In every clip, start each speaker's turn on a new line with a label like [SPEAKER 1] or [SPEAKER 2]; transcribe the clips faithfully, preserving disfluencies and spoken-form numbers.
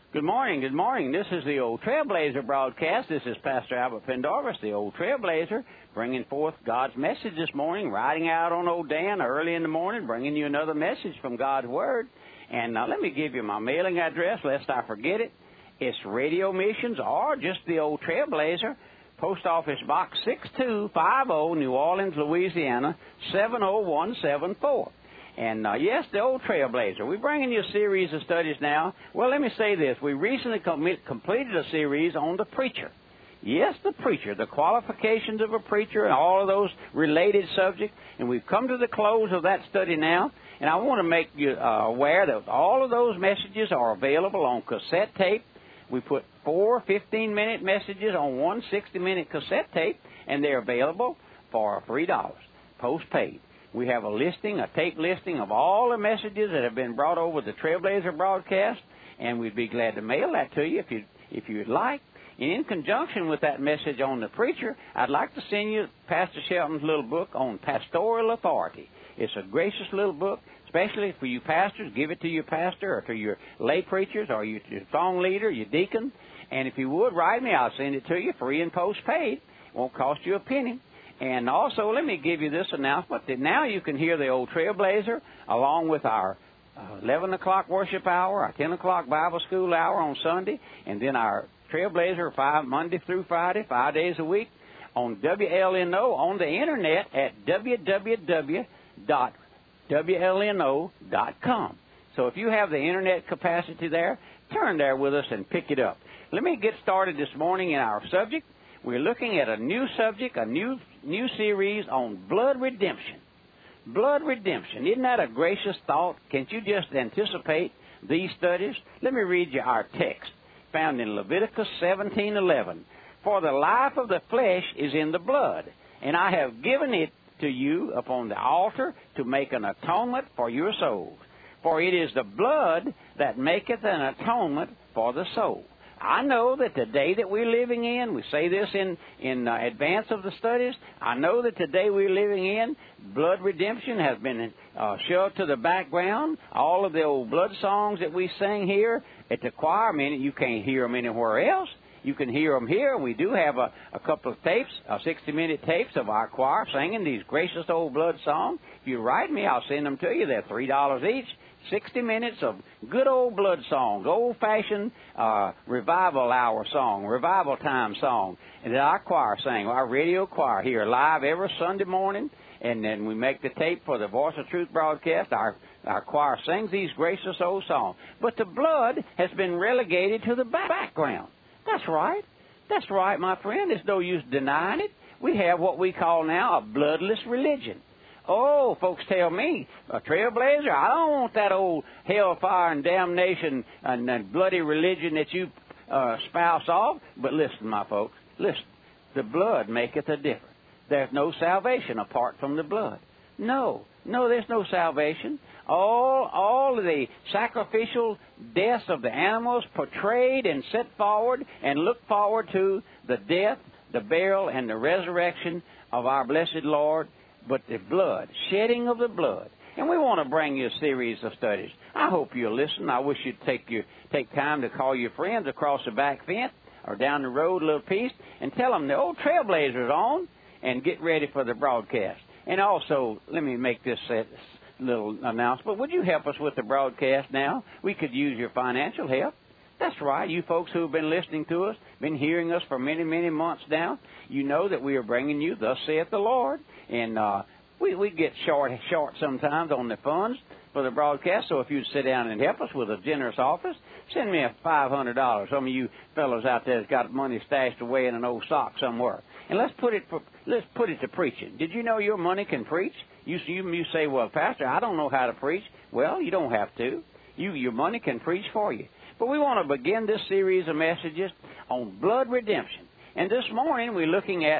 [SPEAKER 1] Good morning, good morning. This is the Old Trailblazer broadcast. This is Pastor Albert Pendarvis, the Old Trailblazer, bringing forth God's message this morning, riding out on Old Dan early in the morning, bringing you another message from God's Word. And now let me give you my mailing address, lest I forget it. It's Radio Missions or just the Old Trailblazer, Post Office Box six two five zero, New Orleans, Louisiana, seven oh one seven four. And, uh, yes, the Old Trailblazer. We're bringing you a series of studies now. Well, let me say this. We recently com- completed a series on the preacher. Yes, the preacher, the qualifications of a preacher and all of those related subjects. And we've come to the close of that study now. And I want to make you uh, aware that all of those messages are available on cassette tape. We put four fifteen-minute messages on one sixty-minute cassette tape, and they're available for three dollars, postpaid. We have a listing, a tape listing of all the messages that have been brought over the Trailblazer broadcast, and we'd be glad to mail that to you if you if you'd like. And in conjunction with that message on the preacher, I'd like to send you Pastor Shelton's little book on pastoral authority. It's a gracious little book, especially for you pastors. Give it to your pastor or to your lay preachers or your, your song leader, your deacon. And if you would, write me. I'll send it to you free and postpaid. Won't cost you a penny. And also, let me give you this announcement that now you can hear the Old Trailblazer along with our uh, eleven o'clock worship hour, our ten o'clock Bible school hour on Sunday, and then our Trailblazer five Monday through Friday, five days a week on W L N O on the internet at w w w dot w l n o dot com. So if you have the internet capacity there, turn there with us and pick it up. Let me get started this morning in our subject. We're looking at a new subject, a new new series on blood redemption. Blood redemption. Isn't that a gracious thought? Can't you just anticipate these studies? Let me read you our text found in Leviticus seventeen eleven. For the life of the flesh is in the blood, and I have given it to you upon the altar to make an atonement for your souls. For it is the blood that maketh an atonement for the soul. I know that the day that we're living in, we say this in, in uh, advance of the studies, I know that the day we're living in, blood redemption has been uh, shoved to the background. All of the old blood songs that we sing here at the choir, I mean, you can't hear them anywhere else. You can hear them here. We do have a, a couple of tapes, uh, sixty-minute tapes of our choir singing these gracious old blood songs. If you write me, I'll send them to you. They're three dollars each. sixty minutes of good old blood songs, old-fashioned uh, revival hour song, revival time song, and that our choir sang, our radio choir here live every Sunday morning, and then we make the tape for the Voice of Truth broadcast. Our, our choir sings these gracious old songs. But the blood has been relegated to the background. That's right. That's right, my friend. There's no use denying it. We have what we call now a bloodless religion. Oh, folks tell me, a Trailblazer, I don't want that old hellfire and damnation and, and bloody religion that you uh, spouse off. But listen, my folks, listen. The blood maketh a difference. There's no salvation apart from the blood. No, no, there's no salvation. All, all of the sacrificial deaths of the animals portrayed and set forward and looked forward to the death, the burial, and the resurrection of our blessed Lord. But the blood, shedding of the blood. And we want to bring you a series of studies. I hope you'll listen. I wish you'd take your take time to call your friends across the back fence or down the road a little piece and tell them the Old Trailblazer's on and get ready for the broadcast. And also, let me make this little announcement. Would you help us with the broadcast now? We could use your financial help. That's right. You folks who have been listening to us, been hearing us for many, many months now, you know that we are bringing you Thus Saith the Lord. And uh, we, we get short short sometimes on the funds for the broadcast. So if you'd sit down and help us with a generous office, send me a five hundred dollars. Some of you fellows out there has got money stashed away in an old sock somewhere. And let's put it for, let's put it to preaching. Did you know your money can preach? You, you, you say, well, Pastor, I don't know how to preach. Well, you don't have to. You, your money can preach for you. But we want to begin this series of messages on blood redemption. And this morning we're looking at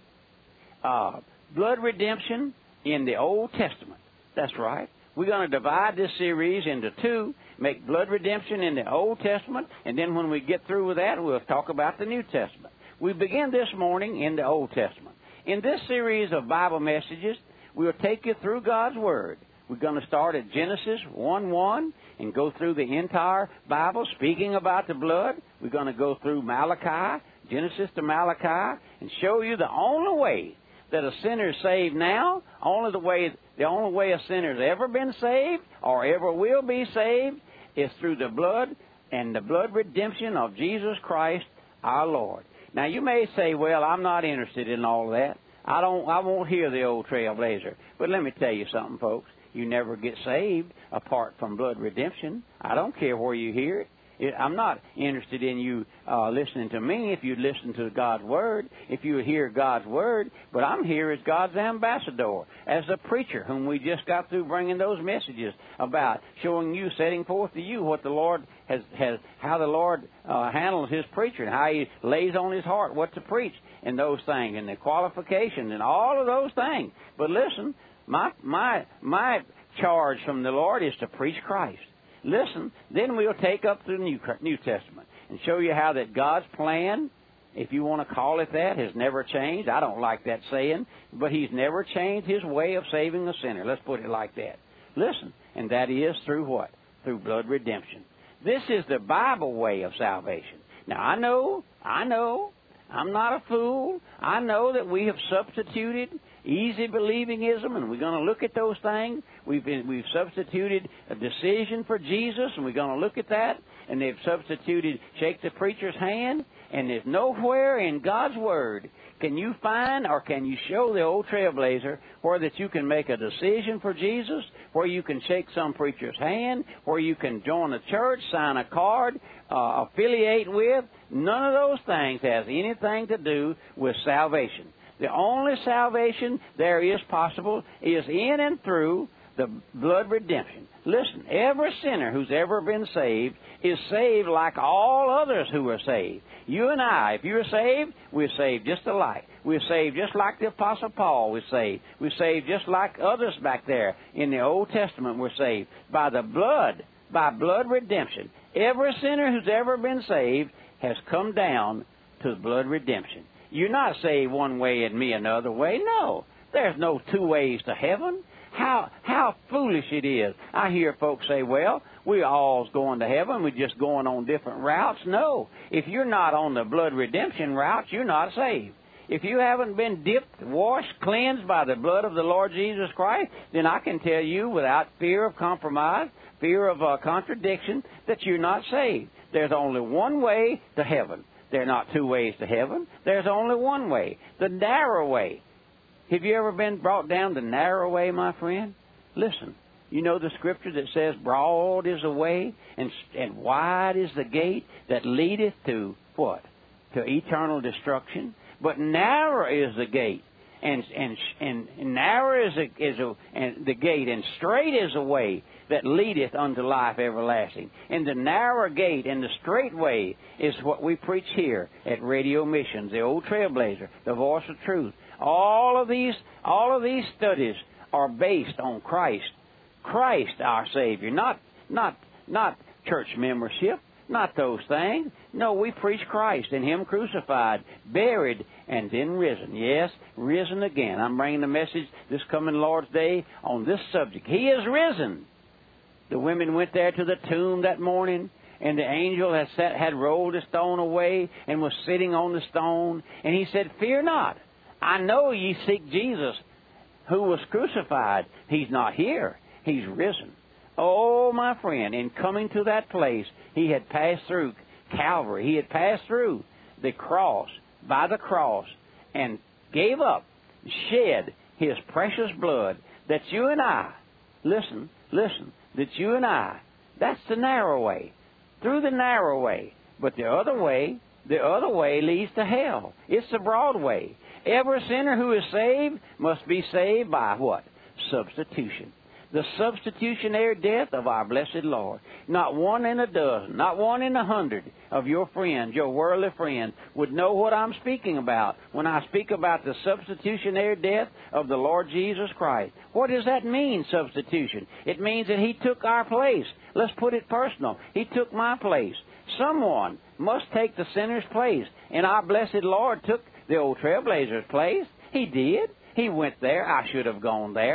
[SPEAKER 1] uh, blood redemption in the Old Testament. That's right. We're going to divide this series into two, make blood redemption in the Old Testament, and then when we get through with that, we'll talk about the New Testament. We begin this morning in the Old Testament. In this series of Bible messages, we'll take you through God's Word, We're going to start at Genesis one one and go through the entire Bible speaking about the blood. We're going to go through Malachi, Genesis to Malachi, and show you the only way that a sinner is saved now, only the way, the only way a sinner's ever been saved or ever will be saved is through the blood and the blood redemption of Jesus Christ, our Lord. Now, you may say, well, I'm not interested in all that. I don't, I won't hear the old trailblazer. But let me tell you something, folks. You never get saved apart from blood redemption. I don't care where you hear it. it I'm not interested in you uh, listening to me if you listen to God's Word, if you hear God's Word. But I'm here as God's ambassador, as a preacher whom we just got through bringing those messages about, showing you, setting forth to you what the Lord has, has how the Lord uh, handles His preacher and how He lays on His heart what to preach and those things and the qualifications and all of those things. But listen, My my my charge from the Lord is to preach Christ. Listen, then we'll take up the New New Testament and show you how that God's plan, if you want to call it that, has never changed. I don't like that saying, but He's never changed His way of saving a sinner. Let's put it like that. Listen, and that is through what? Through blood redemption. This is the Bible way of salvation. Now, I know, I know, I'm not a fool. I know that we have substituted easy believingism, and we're going to look at those things. We've been, we've substituted a decision for Jesus, and we're going to look at that. And they've substituted shake the preacher's hand, and there's nowhere in God's Word can you find or can you show the old trailblazer where that you can make a decision for Jesus, where you can shake some preacher's hand, where you can join a church, sign a card, uh, affiliate with. None of those things has anything to do with salvation. The only salvation there is possible is in and through the blood redemption. Listen, every sinner who's ever been saved is saved like all others who are saved. You and I, if you're saved, we're saved just alike. We're saved just like the Apostle Paul was saved. We're saved just like others back there in the Old Testament were saved. By the blood, by blood redemption. Every sinner who's ever been saved has come down to the blood redemption. You're not saved one way and me another way. No, there's no two ways to heaven. How how foolish it is. I hear folks say, well, we're all going to heaven. We're just going on different routes. No, if you're not on the blood redemption route, you're not saved. If you haven't been dipped, washed, cleansed by the blood of the Lord Jesus Christ, then I can tell you without fear of compromise, fear of uh, contradiction, that you're not saved. There's only one way to heaven. There are not two ways to heaven. There's only one way, the narrow way. Have you ever been brought down the narrow way, my friend? Listen, you know the scripture that says, broad is the way and, and wide is the gate that leadeth to what? To eternal destruction. But narrow is the gate, and and and narrow is, a, is a, and the gate, and straight is the way that leadeth unto life everlasting. And the narrow gate and the straight way is what we preach here at Radio Missions, the Old Trailblazer, the Voice of Truth. All of these, all of these studies are based on Christ, Christ our Savior, not not not church membership, not those things. No, we preach Christ and Him crucified, buried, and then risen. Yes, risen again. I'm bringing the message this coming Lord's Day on this subject. He is risen. The women went there to the tomb that morning, and the angel had sat, had rolled the stone away and was sitting on the stone. And he said, "Fear not. I know ye seek Jesus, who was crucified. He's not here. He's risen." Oh, my friend, in coming to that place, he had passed through Calvary. He had passed through the cross, by the cross, and gave up, shed His precious blood, that you and I, listen, listen, that you and I, that's the narrow way, through the narrow way. But the other way, the other way leads to hell. It's the broad way. Every sinner who is saved must be saved by what? Substitution. The substitutionary death of our blessed Lord. Not one in a dozen, not one in a hundred of your friends, your worldly friends, would know what I'm speaking about when I speak about the substitutionary death of the Lord Jesus Christ. What does that mean, substitution? It means that He took our place. Let's put it personal. He took my place. Someone must take the sinner's place. And our blessed Lord took the old trailblazer's place. He did. He went there. I should have gone there.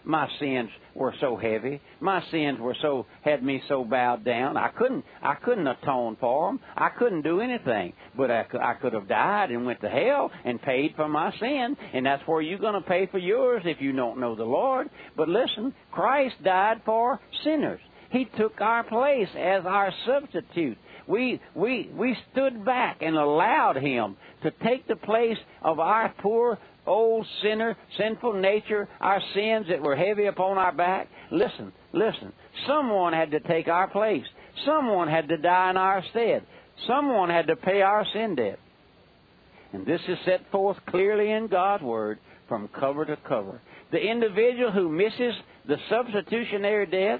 [SPEAKER 1] My sins were so heavy. My sins were so, had me so bowed down. I couldn't, I couldn't atone for them. I couldn't do anything. But I, I could have died and went to hell and paid for my sin. And that's where you're going to pay for yours if you don't know the Lord. But listen, Christ died for sinners. He took our place as our substitute. We, we, we stood back and allowed Him to take the place of our poor, old sinner, sinful nature, our sins that were heavy upon our back. Listen, listen. Someone had to take our place. Someone had to die in our stead. Someone had to pay our sin debt. And this is set forth clearly in God's Word from cover to cover. The individual who misses the substitutionary death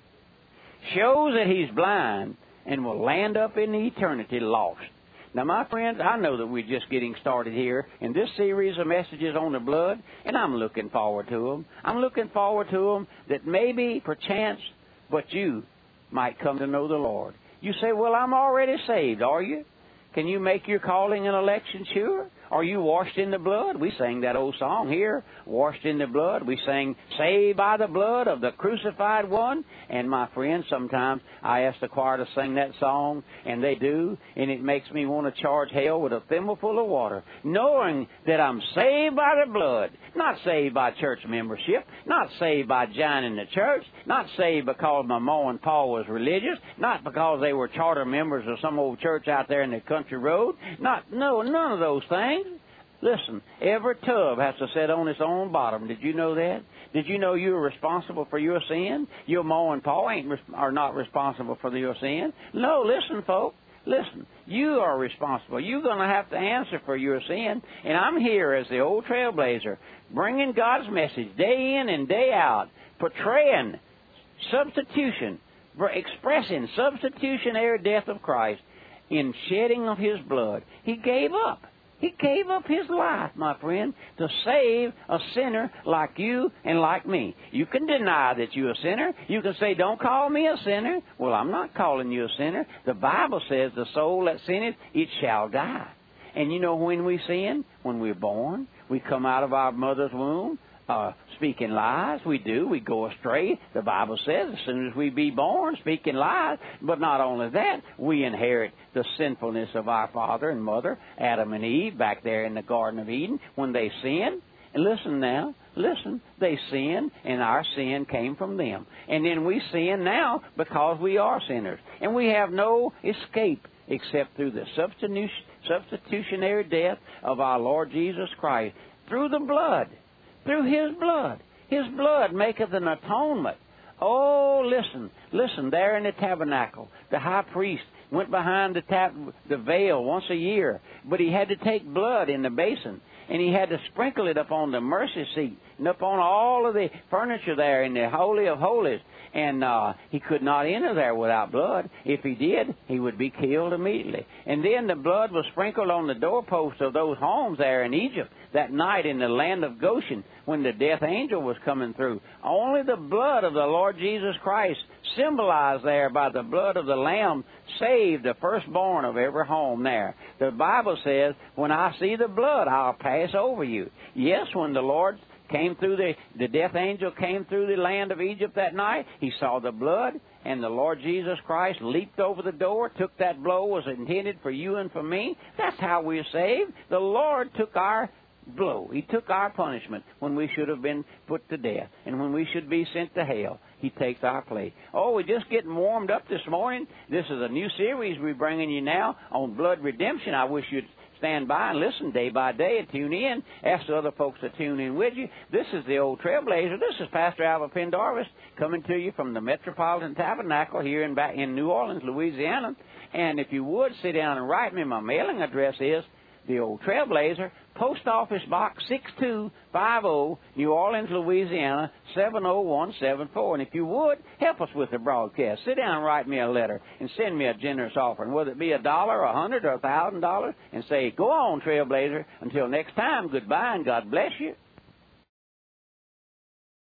[SPEAKER 1] shows that he's blind and will land up in eternity lost. Now, my friends, I know that we're just getting started here in this series of messages on the blood, and I'm looking forward to them. I'm looking forward to them that maybe, perchance, but you might come to know the Lord. You say, well, I'm already saved, are you? Can you make your calling and election sure? Are you washed in the blood? We sang that old song here, washed in the blood. We sang, saved by the blood of the crucified one. And my friends, sometimes I ask the choir to sing that song, and they do, and it makes me want to charge hell with a thimbleful of water, knowing that I'm saved by the blood, not saved by church membership, not saved by joining the church, not saved because my ma and pa was religious, not because they were charter members of some old church out there in the country road, not, no, none of those things. Listen, every tub has to sit on its own bottom. Did you know that? Did you know you're responsible for your sin? Your ma and pa ain't are not responsible for your sin. No, listen, folks. Listen, you are responsible. You're going to have to answer for your sin. And I'm here as the old trailblazer, bringing God's message day in and day out, portraying substitution, expressing substitutionary death of Christ in shedding of His blood. He gave up. He gave up His life, my friend, to save a sinner like you and like me. You can deny that you're a sinner. You can say, don't call me a sinner. Well, I'm not calling you a sinner. The Bible says the soul that sinneth, it shall die. And you know when we sin? When we're born. We come out of our mother's womb uh, speaking lies. We do. We go astray. The Bible says as soon as we be born, speaking lies. But not only that, we inherit the sinfulness of our father and mother, Adam and Eve, back there in the Garden of Eden, when they sinned. And listen now, listen, they sinned, and our sin came from them. And then we sin now because we are sinners. And we have no escape except through the substitutionary death of our Lord Jesus Christ, through the blood, through His blood. His blood maketh an atonement. Oh, listen, listen, there in the tabernacle, the high priest went behind the, tab- the veil once a year, but he had to take blood in the basin, and he had to sprinkle it upon the mercy seat and upon all of the furniture there in the Holy of Holies. And uh, he could not enter there without blood. If he did, he would be killed immediately. And then the blood was sprinkled on the doorposts of those homes there in Egypt that night in the land of Goshen when the death angel was coming through. Only the blood of the Lord Jesus Christ, symbolized there by the blood of the Lamb, saved the firstborn of every home there. The Bible says, when I see the blood, I'll pass over you. Yes, when the Lord came through the, the death angel came through the land of Egypt that night, he saw the blood, and the Lord Jesus Christ leaped over the door, took that blow, was intended for you and for me. That's how we're saved. The Lord took our blow. He took our punishment when we should have been put to death and when we should be sent to hell. He takes our place. Oh, we're just getting warmed up this morning. This is a new series we're bringing you now on blood redemption. I wish you'd stand by and listen day by day and tune in. Ask the other folks to tune in with you. This is the old trailblazer. This is Pastor Albert Pendarvis coming to you from the Metropolitan Tabernacle here in, in New Orleans, Louisiana. And if you would, sit down and write me. My mailing address is the old trailblazer, Post Office Box six two five zero, New Orleans, Louisiana, seven oh one seven four. And if you would, help us with the broadcast. Sit down and write me a letter and send me a generous offering, whether it be a dollar, a hundred, or a thousand dollars, and say, go on, Trailblazer. Until next time, goodbye and God bless you.